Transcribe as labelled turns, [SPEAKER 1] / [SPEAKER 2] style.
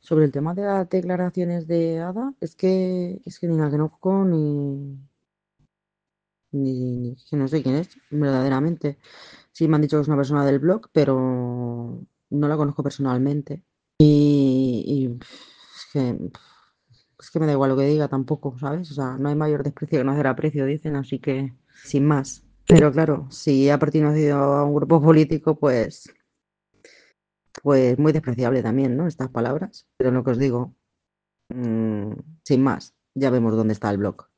[SPEAKER 1] Sobre el tema de las declaraciones de Ada, es que ni la conozco ni que no sé quién es, verdaderamente. Sí me han dicho que es una persona del blog, pero no la conozco personalmente. Es que, es que me da igual lo que diga tampoco, ¿sabes? O sea, no hay mayor desprecio que no hacer aprecio, dicen, así que sin más. Pero claro, si ha pertenecido a un grupo político, pues muy despreciable también, ¿no? Estas palabras. Pero lo que os digo, mm, sin más, ya vemos dónde está el blog.